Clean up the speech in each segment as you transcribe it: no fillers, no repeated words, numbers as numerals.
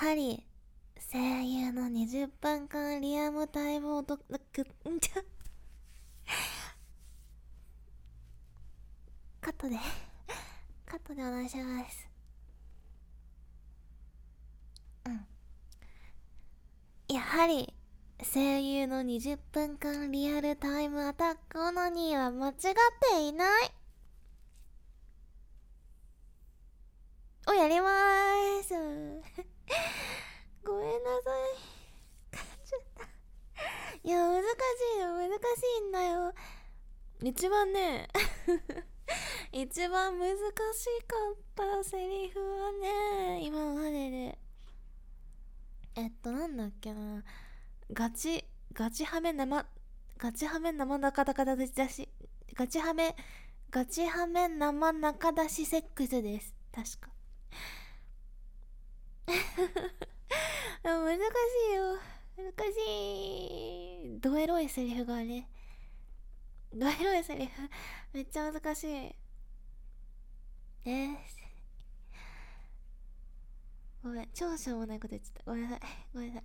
はり声優の20分間リアムタイムをカットでカットでお願いします。やはり声優の20分間リアルタイムアタックオナニーは間違っていないをやりまーすごめんなさい。噛んじゃった。いや、難しいんだよ。一番ね一番難しかったセリフはね、今まででなんだっけな、ガチハメ生中だし、ガチハメ生中出しセックスです、確か。難しいよ、難しい。ドエロいセリフがね、ドエロいセリフめっちゃ難しいです。ごめん、超しょうもないこと言っちゃった。ごめんなさい、ごめんなさい。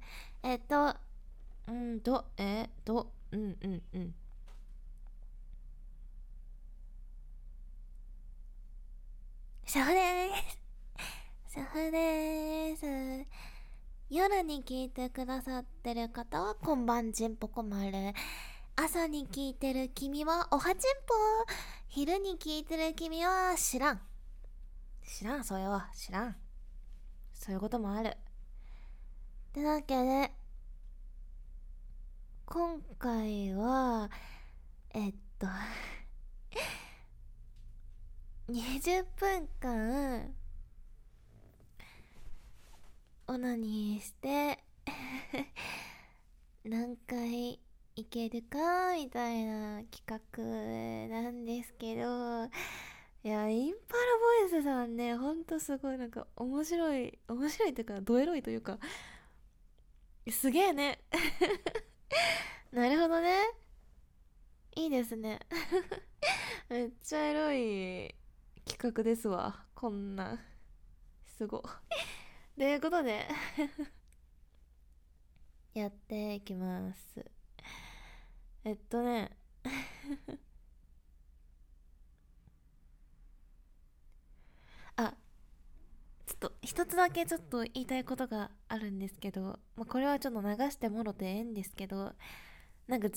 シャフでーす。シャフでーす。夜に聞いてくださってる方はこんばんちんぽこまる。朝に聞いてる君はおはちんぽ。昼に聞いてる君は知らん。それは知らん。そういうこともある。ってなわけで、今回は20分間オナニーして何回いけるかみたいな企画なんですけど、いや、インパラボイスさんね、ほんとすごい、なんか面白いというか、ドエロいというか、すげえねなるほどね、いいですねめっちゃエロい企画ですわ、こんな。すごということでやっていきます。ねあ、ちょっと一つだけちょっと言いたいことがあるんですけど、まあ、これはちょっと流してもろてええんですけど、なんか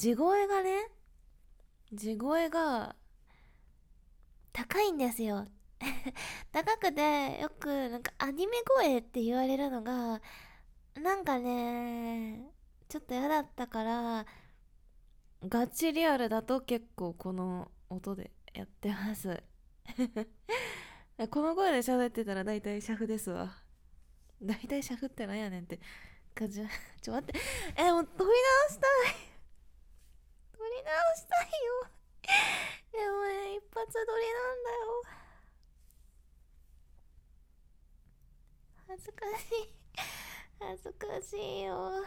地声が高いんですよ高くて、よくなんかアニメ声って言われるのがなんかね、ちょっと嫌だったから、ガチリアルだと結構この音でやってますこの声で喋ってたら大体シャフですわ。大体シャフってなんやねんって感じ待って、もう撮り直したいよでもね、一発撮りなんだよ。恥ずかしい恥ずかしいよ。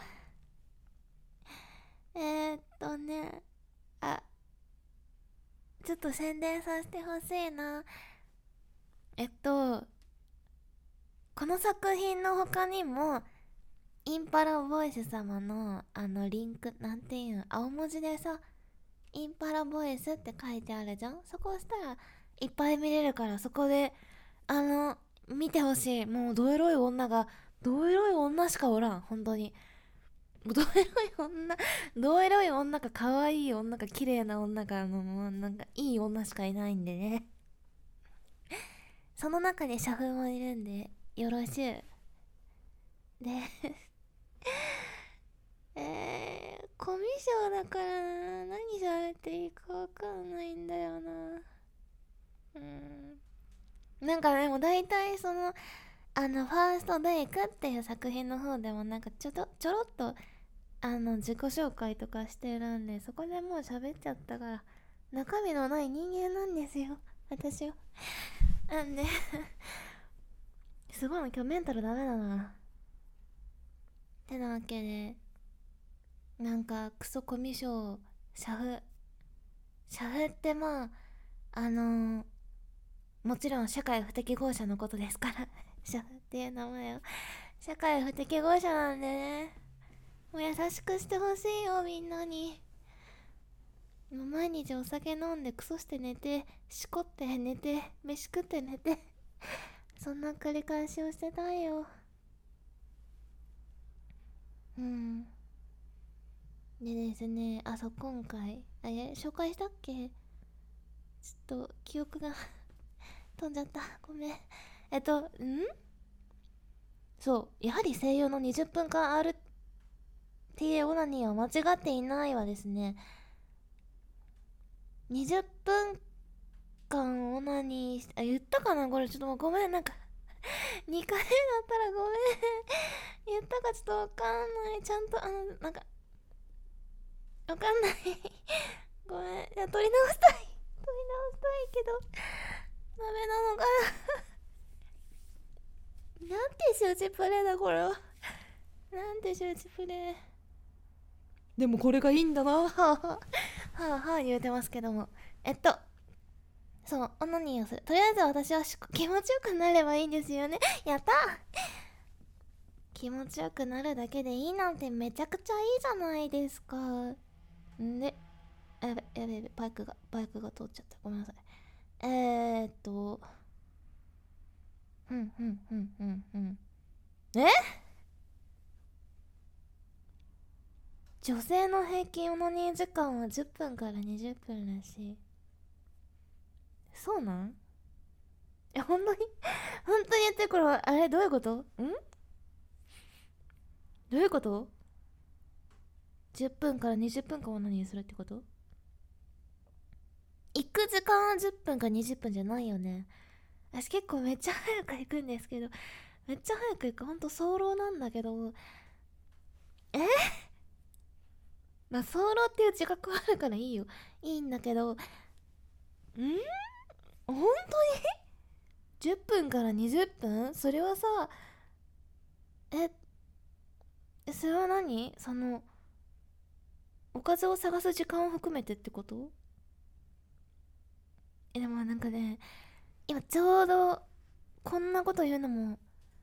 ね、あ、ちょっと宣伝させてほしいな。この作品の他にもインパラボイス様のリンク、なんていうの、青文字でさ、インパラボイスって書いてあるじゃん。そこ押したらいっぱい見れるから、そこで見てほしい。もうどエロい女しかおらん、本当に。どエロい女か可愛い女か綺麗な女か、もうなんかいい女しかいないんでね。その中に社風もいるんでよろしゅうでコミュ障だからな、何喋っていいかわかんないんだよな。なんかね、もう大体ファーストベイクっていう作品の方でもなんかちょろっと自己紹介とかしてるんで、そこでもう喋っちゃったから、中身のない人間なんですよ、私は。なんですごいな、今日メンタルダメだな。てなわけで、なんかクソコミュ障、シャフってまあ、あのーもちろん社会不適合者のことですからシャフっていう名前を社会不適合者なんでね。もう優しくしてほしいよ、みんなに。もう毎日お酒飲んでクソして寝て、しこって寝て、飯食って寝て、そんな繰り返しをしてたいよ。うん。でですね、今回紹介したっけ？ちょっと記憶が飛んじゃった、ごめん。そう、やはり声優の20分間 RTA オナニーは間違っていないわですね。20分間オナニー言ったかなこれ。ちょっともうごめん、なんか2回目だったらごめん言ったかちょっとわかんない。ちゃんとなんかわかんないごめん。いや、撮り直したいけどダメなのかななんて周知プレイだこれは。なんて周知プレイ。でもこれがいいんだなはあはあはあはあ言うてますけども、そう、オナニーをする。とりあえず私は気持ちよくなればいいんですよね。やった気持ちよくなるだけでいいなんてめちゃくちゃいいじゃないですか。んで、やべ、バイクが通っちゃった。ごめんなさい。え女性の平均オナニー時間は10分から20分らしい。そうなん？本当に本当に言ってる。これはあれ、どういうこと？どういうこと？ 10 分から20分間オナニーするってこと？行く時間は10分か20分じゃないよね。私結構めっちゃ早く行くんですけど、めっちゃ早く行く、ほんと早漏なんだけど、まあ早漏っていう自覚はあるからいいよ。いいんだけど、本当に ?10 分から20分？それはさ、それは何？おかずを探す時間を含めてってこと？でもなんかね、今ちょうどこんなこと言うのも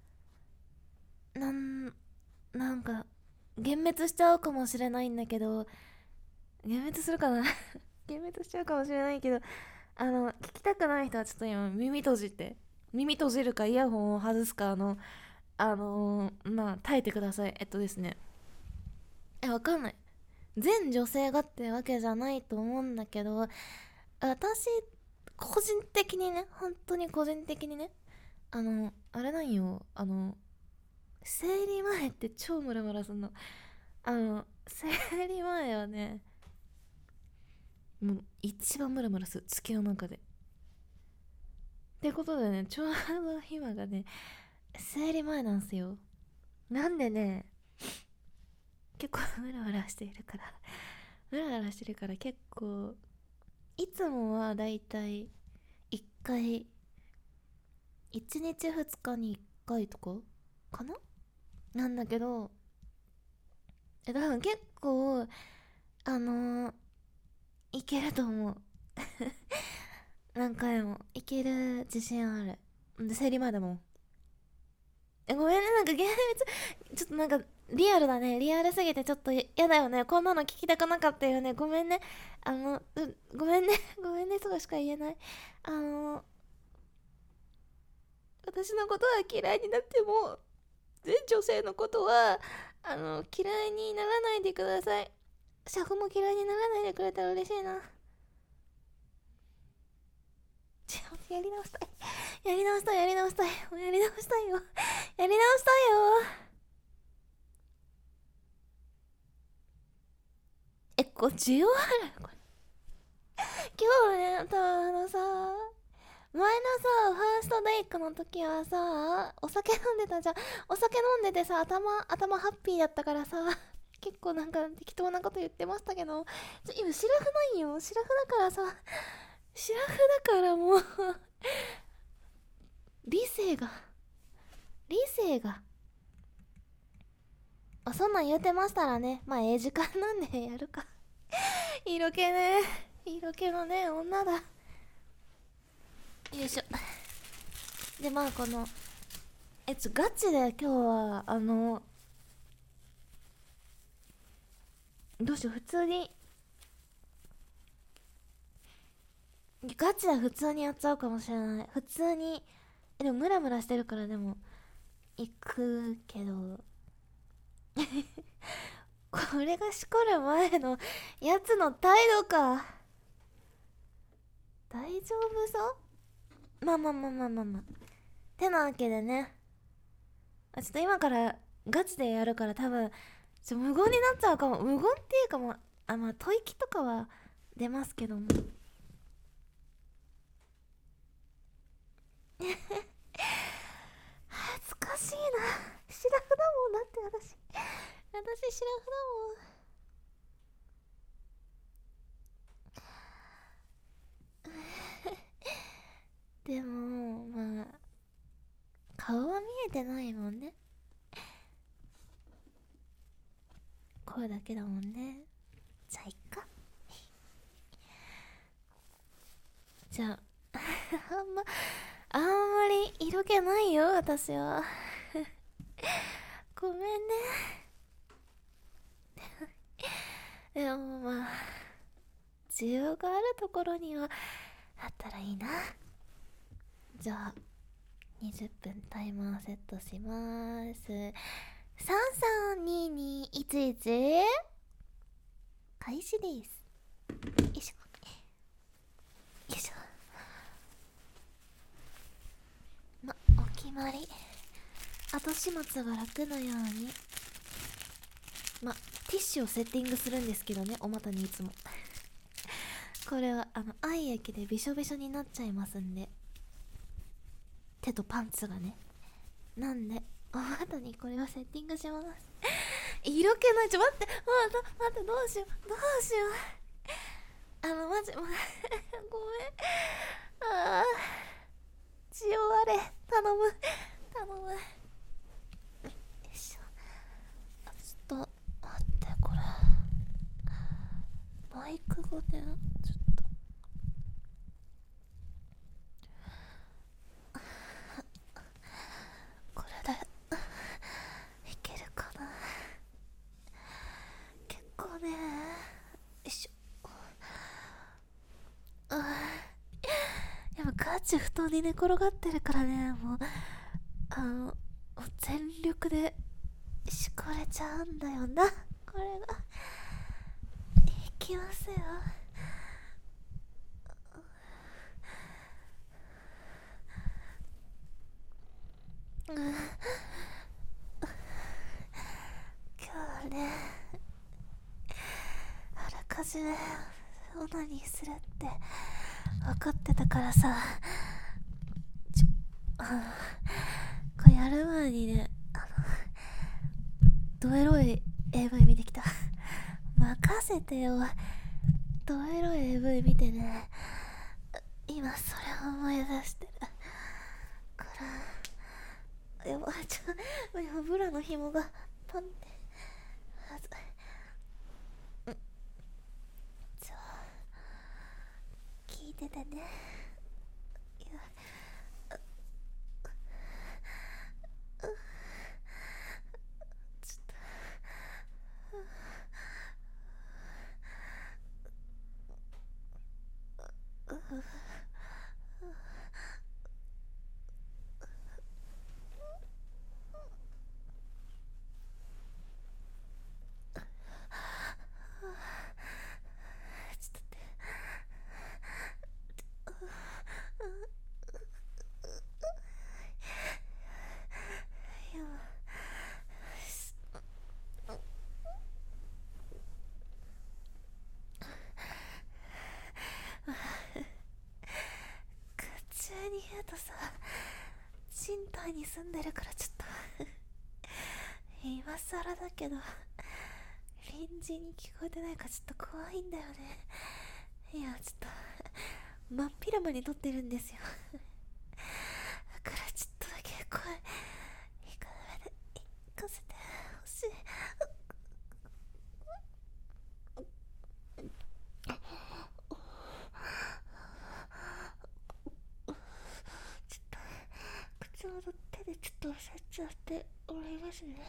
なんか幻滅しちゃうかもしれないんだけど、幻滅するかな幻滅しちゃうかもしれないけど、聞きたくない人はちょっと今耳閉じるかイヤホンを外すか、まあ耐えてください。ですね、わかんない、全女性がってわけじゃないと思うんだけど、私個人的にね、本当に個人的にね、あれなんよ、生理前って超ムラムラすんの。生理前はね、もう一番ムラムラする、月の中で。ってことでね、ちょうど今がね、生理前なんすよ。なんでね、結構ムラムラしているからムラムラしてるから結構、いつもはだいたい1回、1日2日に1回とかかな、なんだけど、多分結構、あのーいけると思う何回もいける自信ある。で生理前だもん。ごめんね、なんかちょっとなんかリアルだね。リアルすぎてちょっとやだよね。こんなの聞きたくなかったよね。ごめんね。ごめんねごめんね、そうしか言えない。あの私のことは嫌いになっても、全女性のことは嫌いにならないでください。シャフも嫌いにならないでくれたら嬉しいな。やり直したい。やり直したい、やり直したい。もうやり直したいよ。やり直したいよ。これ需要あるこれ。今日ね、多分前のファーストデイクの時はさ、お酒飲んでたじゃん。お酒飲んでてさ、頭ハッピーだったからさ、結構なんか適当なこと言ってましたけど、今シラフないよ。シラフだからさ、シラフだからもう理性が、理性が。そんなん言うてましたらね、まあ時間なんでやるか色気ね、色気のね、女だ。よいしょ。で、まあこのガチで今日はどうしよう、普通にガチで普通にやっちゃうかもしれない。普通にでもムラムラしてるから、でも行くけどこれがしこる前のやつの態度か。大丈夫そう。まあまあまあまあまあまあ。てなわけでね、ちょっと今からガチでやるから多分無言になっちゃうかも。無言っていうかもう、まあ吐息とかは出ますけども恥ずかしいな。シラフだもん。だって私シラフだもん。でもまあ顔は見えてないもんね。声だけだもんね。じゃあいっか。じゃああんまり色気ないよ私はごめんね。でもまあ需要があるところにはあったらいいな。じゃあ20分タイマーセットします。332211開始です。よいしょよいしょ。お決まり。後始末が楽なように。ティッシュをセッティングするんですけどね、お股にいつもこれは愛液でびしょびしょになっちゃいますんで、手とパンツがね。なんでお股にこれをセッティングします色気ない。待って、待って、どうしようマジごめん。血を割れ、頼むよいしょ。ちょっと待って、これマイク語でちょっとこれでいけるかな。結構ね。よいしょ。やっぱガチ布団に寝転がってるからね、もう全力でしこれちゃうんだよな。これがいきますよ。今日はね、あらかじめオナニーするって分かってたからさ、これやる前にね、ドエロい AV 見てきた任せてよ。ドエロい AV 見てね、今それを思い出してるから。やばい、今ブラの紐がパンってはず。じゃあ聞いててね。口に言うとさ、賃貸に住んでるからちょっと今更だけど隣人に聞こえてないかちょっと怖いんだよね。いやちょっと真っ昼間に撮ってるんですよだからちょっとだけ声低めで行かせてほしい。ちょっと口のど手でちょっと押さえちゃっておりますね。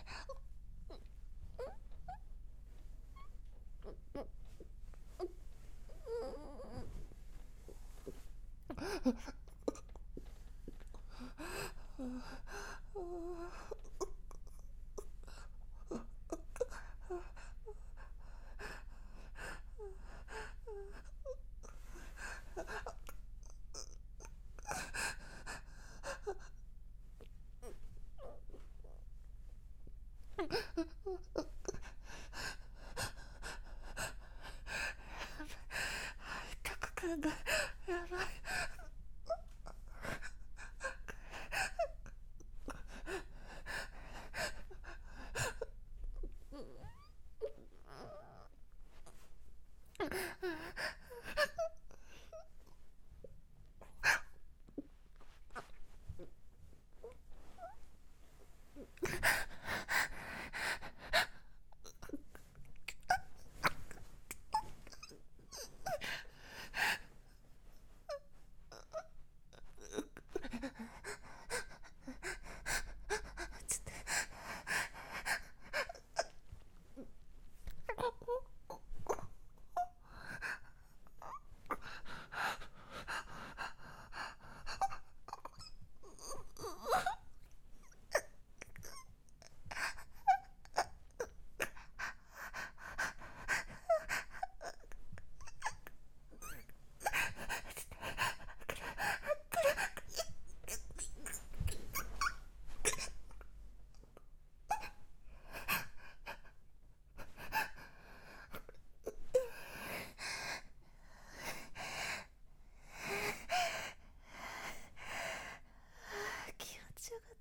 タク君がやばい。気持ちよかった。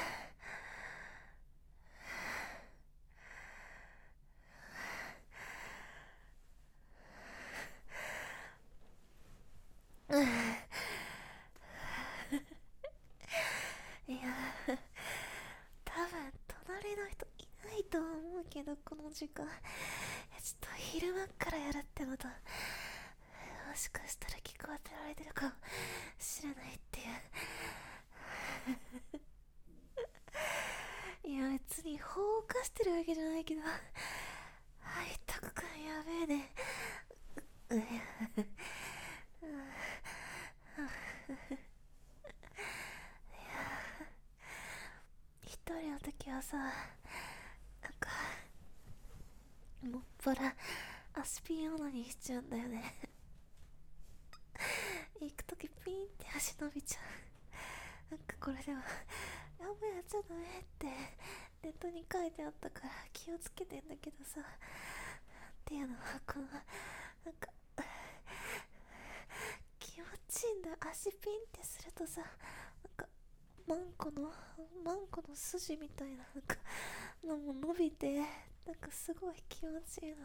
いや、多分隣の人いないと思うけど、この時間ちょっと昼間からやるってのと、もしかしたら聞こえてられてるかもしれないっていう。いや、別に放火してるわけじゃないけど、はい、タク君やべえね。一人の時はさ、なんかもっぱらアスピンオナニーしちゃうんだよね。行く時ピンって足伸びちゃう。なんかこれでもあんまやっちゃダメってネットに書いてあったから気をつけてんだけどさ、っていうのはこのなんか気持ちいいんだ。足ピンってするとさ、なんかマンコの筋みたいな、なんかのも伸びて、なんかすごい気持ちいいの。よ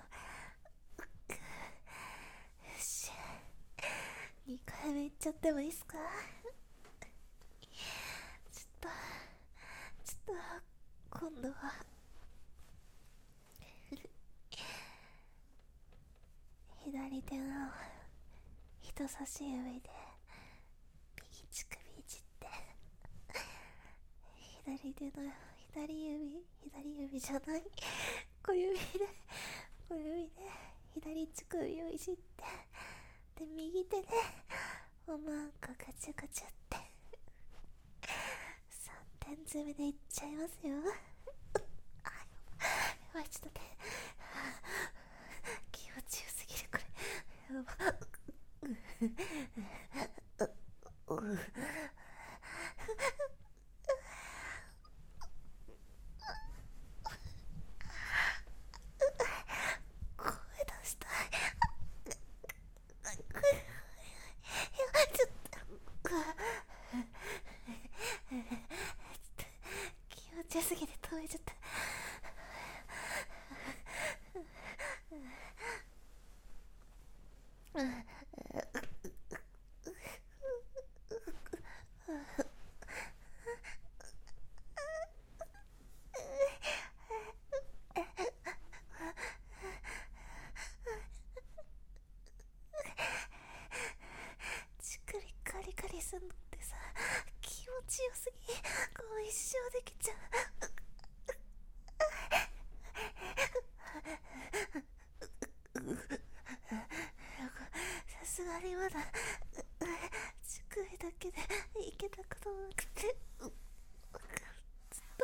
し、2回目いっちゃってもいいっすか。ちょっと今度は左手の人差し指で右乳首いじって、左手の左指じゃない小指で左乳首をいじって、で右手でおまんこガチャガチャって3点詰めでいっちゃいますよ。やばい、ちょっと待って、気持ちよすぎるこれ。やば声出したい。ちょっと気持ちよすぎて止めちゃった。乳首カリカリすんのってさ、 さ、気持ちよすぎ、こう一生できちゃう。さすがにまだ10回だけでいけたことなくて、ずっと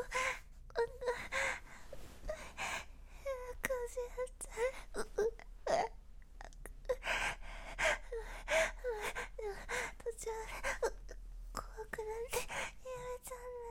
感じちゃう。途中で怖くなってやめちゃ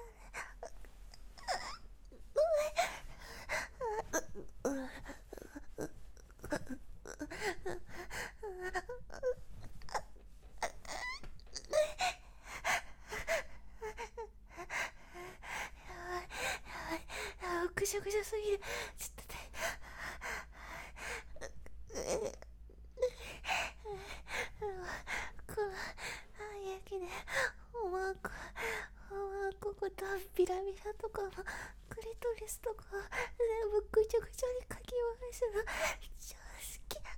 う。ぐしゃぐしゃすぎる。ちょっと待って。この半焼きでおまんことビラビラとかもクリトリスとか全部ぐちゃぐちゃにかき回すの超好き。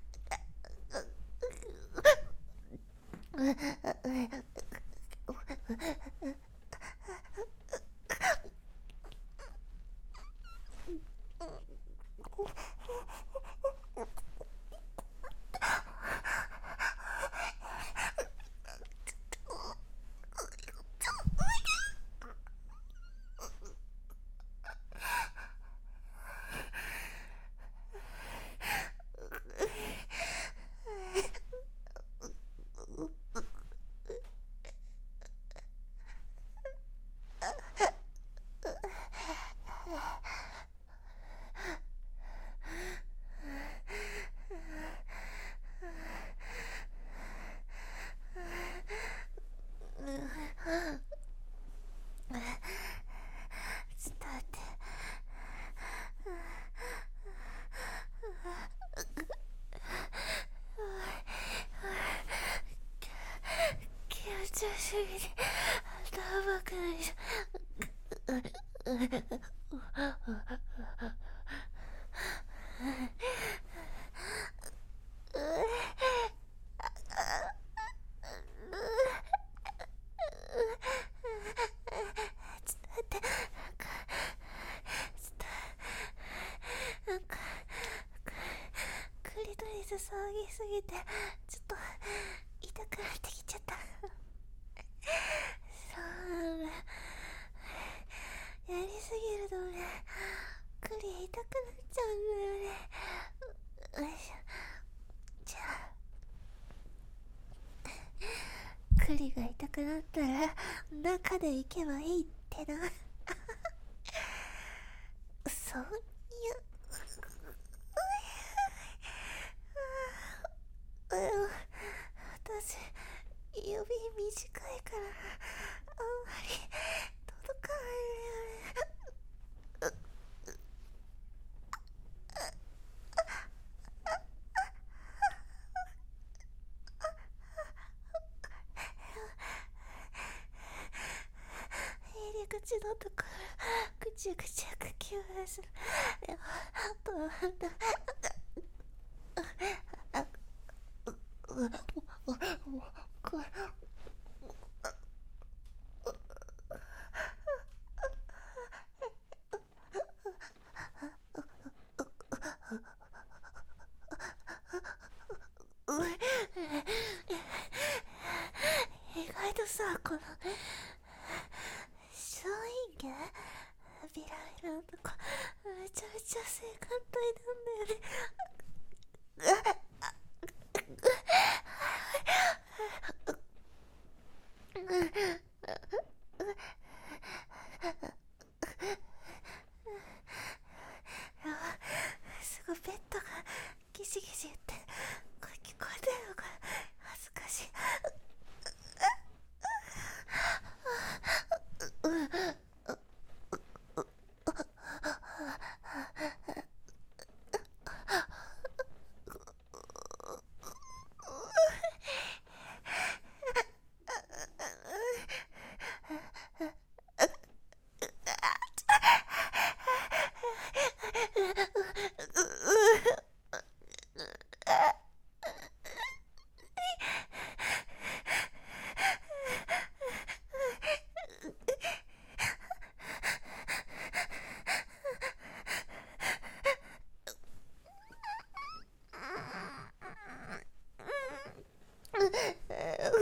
ちょっと待って。気持ちよすぎて頭くないじゃん。なんかクリトリス騒ぎすぎてちょっと痛くなってきちゃった。そうなんだ。やりすぎるとね、クリ痛くなっちゃうんだよね。よいしょ。じゃあクリが痛くなったら中で行けばいいってな。そういや、私指短いからあんまり届かないよね。入り口のところぐちゃぐちゃかき回す。でも止まった。これ意外とさ、この小陰茎ビラビラのとこめちゃめちゃ性感帯なんだよね。すごいベッドがギシギシ言ってこれ聞こえてるのかな。恥ずかしい。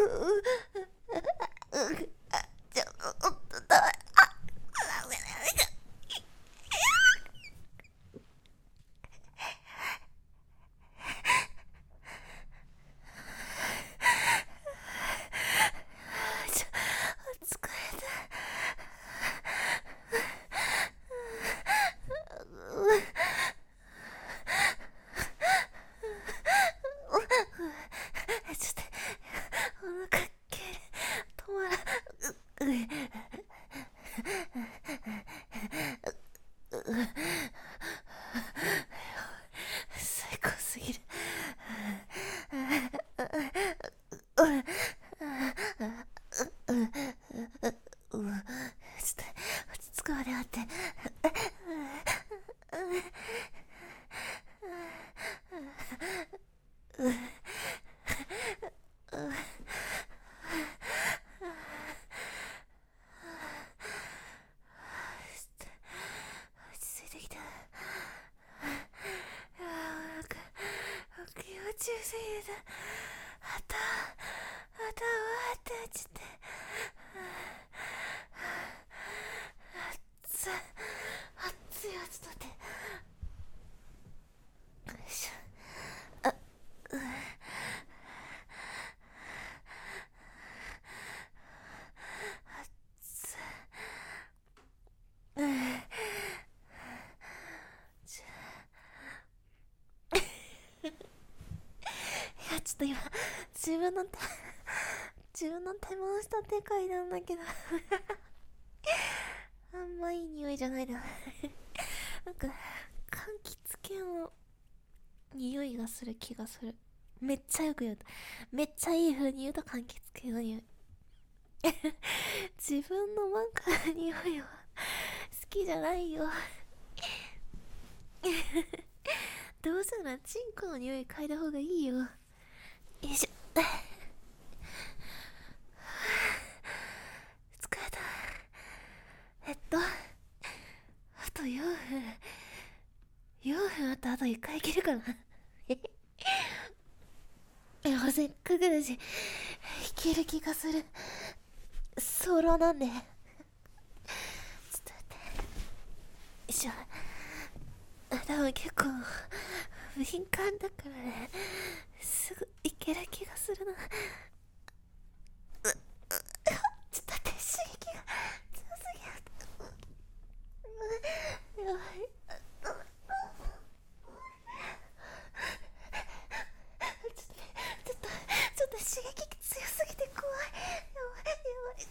ちょっとだ、疲れた。ちょっとお腹止まら最高すぎる。ちょっと落ち着くまで待って。落ち着いてきた。気持ちよすぎる。あとわーって落ちて。熱いよ、ちょっと待って。よいしょ。いや、ちょっと今自分の手回した手嗅いだんだけどあんまいい匂いじゃないななんか柑橘系の匂いがする気がする。めっちゃよく言うと、めっちゃいい風に言うと柑橘系の匂い自分のマンカの匂いは好きじゃないよどうせならチンコの匂い嗅いだ方がいいよ。よいしょ。疲れた。あと4分あったあと1回いけるかなせっかくだしいける気がする。ソロなんでちょっと待って。よいしょ。多分結構敏感だからね、すぐいける気がするな。ちょっと待って、刺激が強すぎる。やばい。ちょっと刺激強すぎて怖い。やばい。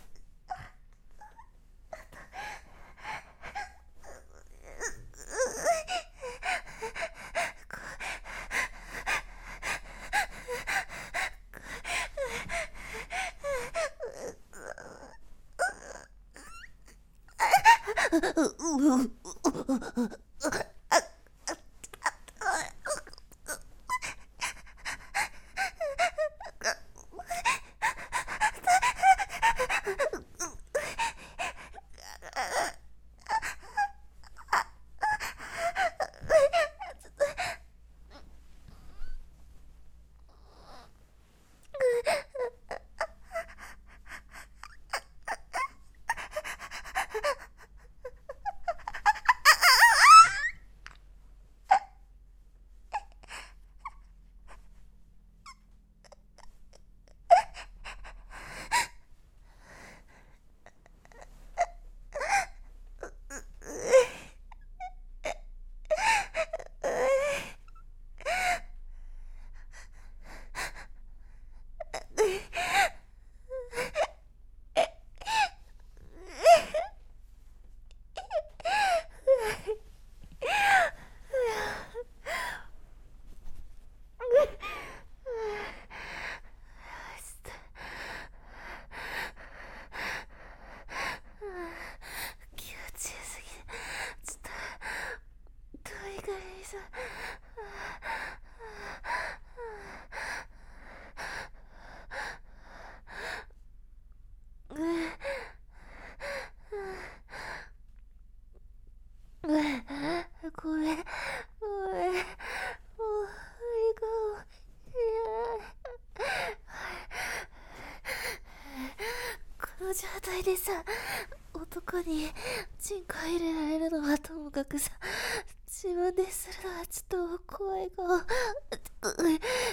の状態でさ、男にチンコ入れられるのはともかくさ、自分でするのはちょっと怖いかも。頭分か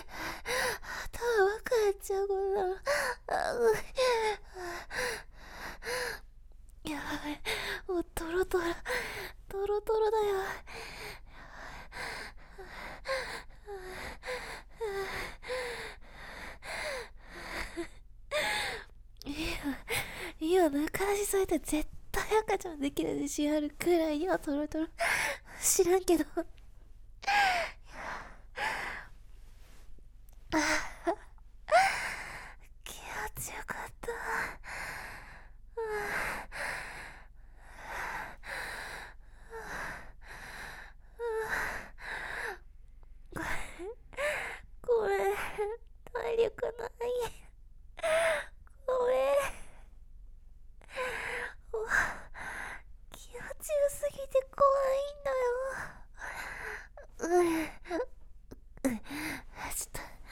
っちゃう、こんなの。やばい、もうトロトロ、トロトロだよ。いいよ、中足添えて絶対赤ちゃんできる自信あるくらいよ、トロトロ。知らんけど。気持ちよかった。ごめん、体力ない。ごめん。気持ちよすぎて怖いんだよ。ちょっ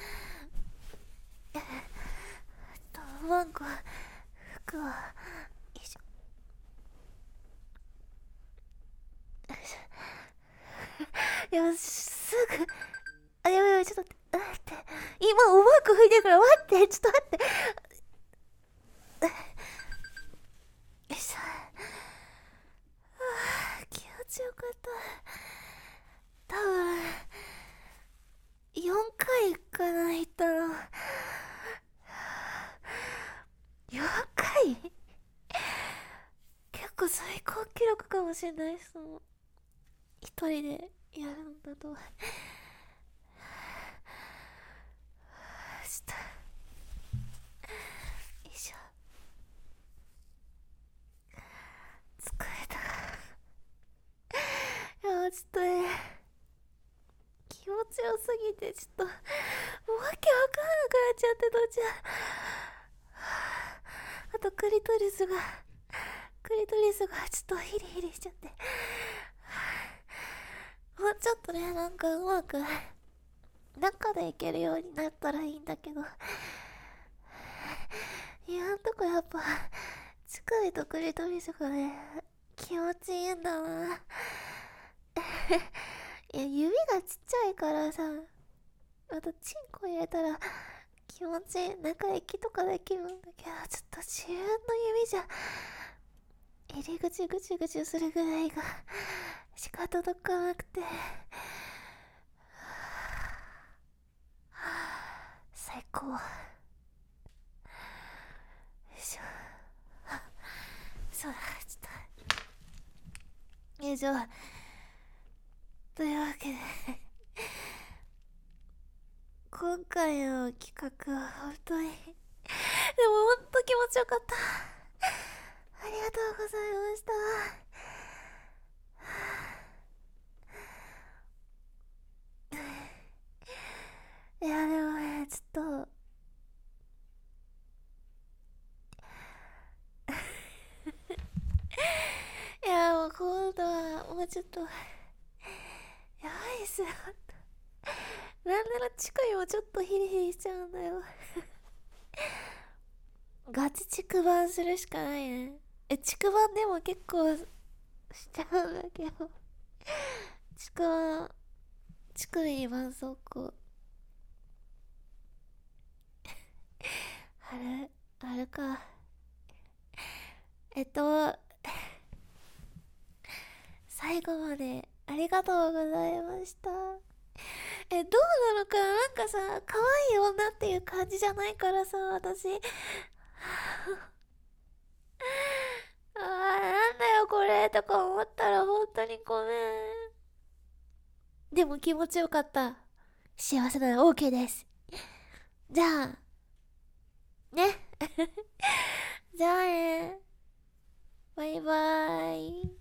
とワンコ服はよいしょ。よし、すぐ。あ、やばいやばい、ちょっと待って。今おマーク吹いてるから待って、ちょっと待って。よいしょ。気持ちよかった。多分4回かな、行ったの。4回結構最高記録かもしれない。その一人でやるんだと。ちょっとよいしょ。疲れた。いや、ちょっとね、気持ちよすぎてちょっともうわけわかんなくなっちゃって、どっちゃ。あとクリトリスがちょっとヒリヒリしちゃって、もうちょっとね、なんかうまく中でいけるようになったらいいんだけど、今んとこやっぱ乳首とクリトリスがね、気持ちいいんだな。いや、指がちっちゃいからさ、あとチンコ入れたら気持ちいい、中行きとかできるんだけど、ちょっと自分の指じゃ入り口ぐちぐちするぐらいがしか届かなくて、最高。よいしょ。そうだ、ちょっとよいしょ。というわけで今回の企画は本当にでも本当気持ちよかった。ありがとうございました。いや、でもね、ちょっといや、もう今度はもうちょっとやばいっすよ。なんなら乳首もちょっとヒリヒリしちゃうんだよ。ガチ乳番するしかないね。乳番でも結構しちゃうんだけど、乳番、乳首に絆創膏あるか。最後までありがとうございました。どうなのかな、なんかさ、可愛い女っていう感じじゃないからさ、私。なんだよこれとか思ったら本当にごめん。でも気持ちよかった。幸せなら OK です。じゃあ、ね。じゃあね。バイバーイ。